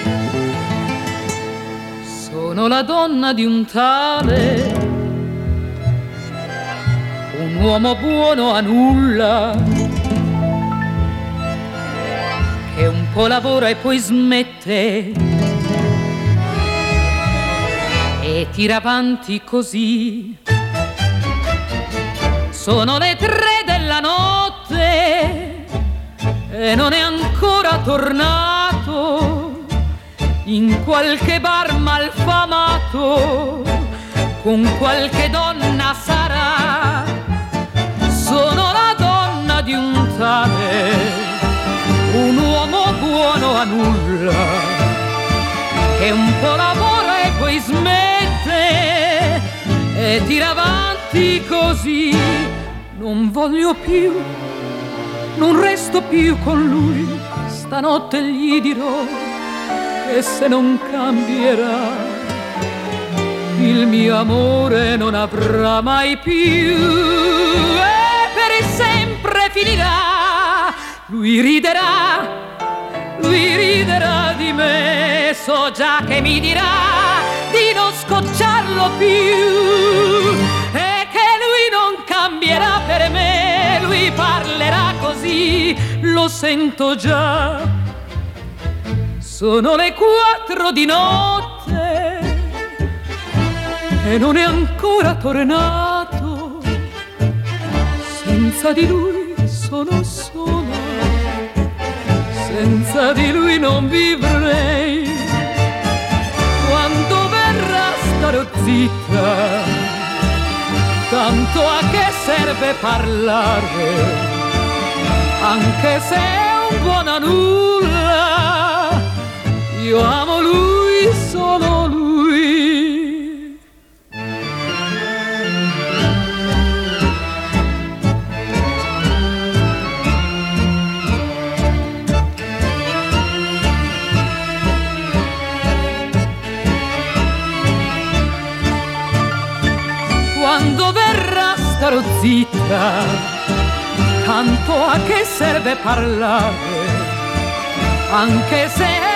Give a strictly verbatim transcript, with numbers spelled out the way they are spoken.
Sono la donna di un tale, un uomo buono a nulla, che un po' lavora e poi smette e tira avanti così. Sono le tre della notte e non è ancora tornato, in qualche bar malfamato con qualche donna sarà. Sono la donna di un tale, un uomo buono a nulla, che un po' lavora e poi smette e tira avanti così. Non voglio più, non resto più con lui, stanotte gli dirò che se non cambierà il mio amore non avrà mai più e per sempre finirà. Lui riderà, lui riderà di me, so già che mi dirà di non scocciarlo più e che lui non cambierà per me. Lui parlerà così, lo sento già. Sono le quattro di notte e non è ancora tornato. Senza di lui sono sola, senza di lui non vivrei. Quando verrà starò zitta, tanto a che serve parlare, anche se è un buon a nulla. Io amo lui, solo lui. Quando verrà starò zitta, tanto a che serve parlare, anche se